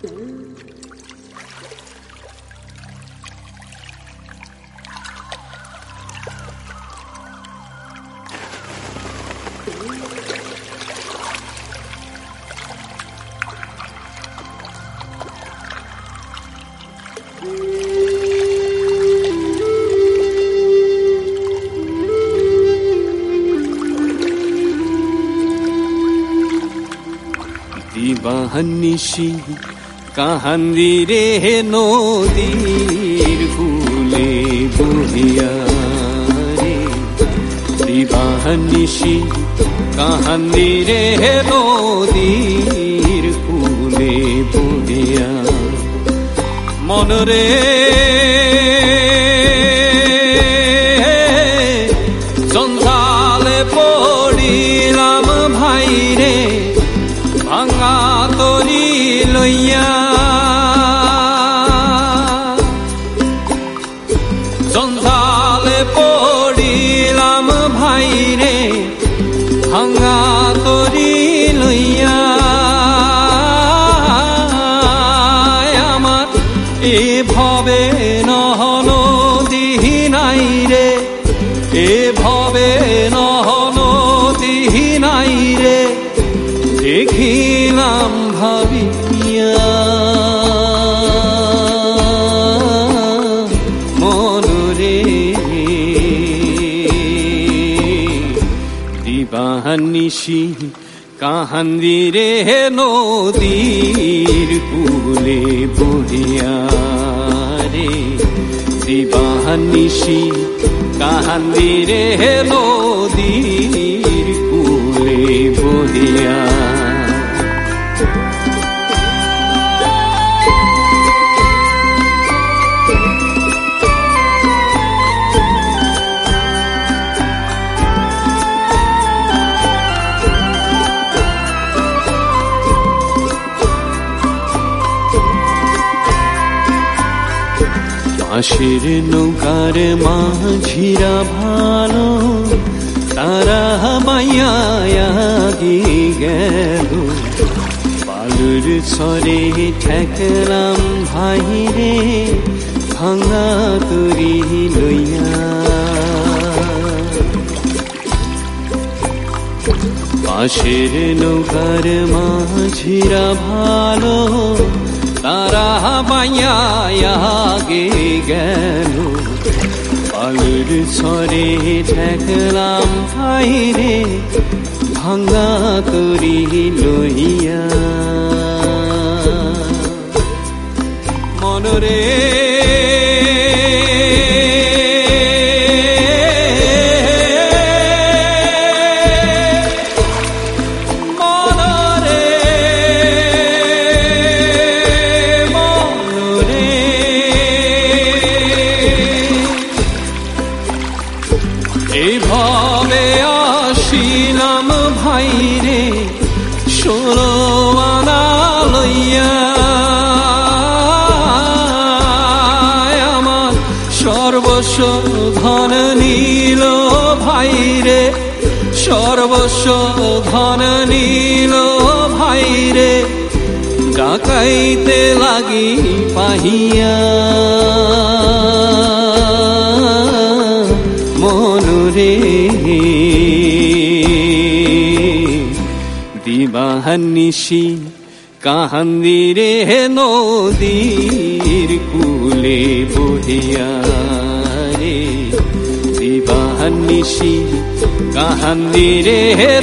দিবানিশি কাহান্দিরে নদীর কূলে বহিয়া রে, দিবানিশি কাহান্দিরে নদীর কূলে বহিয়া মনরে জঞ্জালে পড়িলাম ভাই রে, ভাঙা তরি লইয়া জঞ্জালে পড়িলাম ভাই রে, ভাঙা তরি লইয়া আমার এ ভবে নহন দিহি নাই রে, এ ভবে নহন দিহি নাই রে, দেখিলাম ভাবিয়া মনরে দিবানিশি কাহান্দিরে নদীর কূলে বহিয়া রে, দিবানিশি কাহান্দিরে নদীর কূলে বহিয়া বাঁশের নৌকার মাঝিরা ভালো, তারা মাইয়া গেল, বালুর ছরে ঠেকলাম ভাই রে, ভাঙা তরি লইয়া বাঁশের নৌকার মাঝিরা ভালো, তারা মাইয়া গেল, বালুর ছরে ঠেকলাম ভাই রে, ভাঙা তরি লইয়া মনরে এইভাবে আসিলাম ভাই রে, 16 আনা লইয়া আমার সর্বস্ব ধন নীল ভাই রে, সর্বস্ব ধন নীল ভাই রে, ডাকাইতে লাগি পাহিয়া মনরে দিবানিশি কাহান্দিরে নদীর কূলে বহিয়া রে, দিবানিশি কাহান্দিরে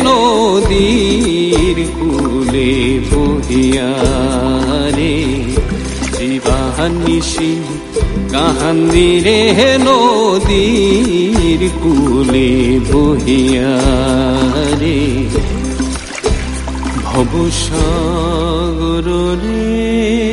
নদীর কূলে বহিয়া রে, দিবানিশি কাহান্দিরে নদীর কূলে বহিয়া রে, ভবসাগর রে